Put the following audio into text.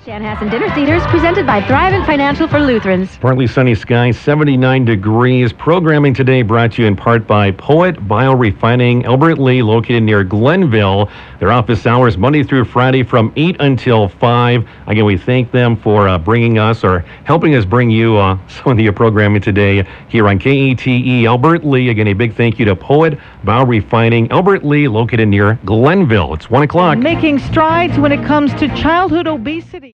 Chanhassen Dinner Theaters, presented by Thrivent Financial for Lutherans. Partly sunny skies, 79 degrees. Programming today brought to you in part by Poet Biorefining, Albert Lea, located near Glenville. Their office hours Monday through Friday from 8 until 5. Again, we thank them for bringing us or helping us bring you some of the programming today here on KATE Albert Lea. Again, a big thank you to Poet Biorefining, Albert Lea, located near Glenville. It's 1 o'clock. Making strides when it comes to childhood obesity.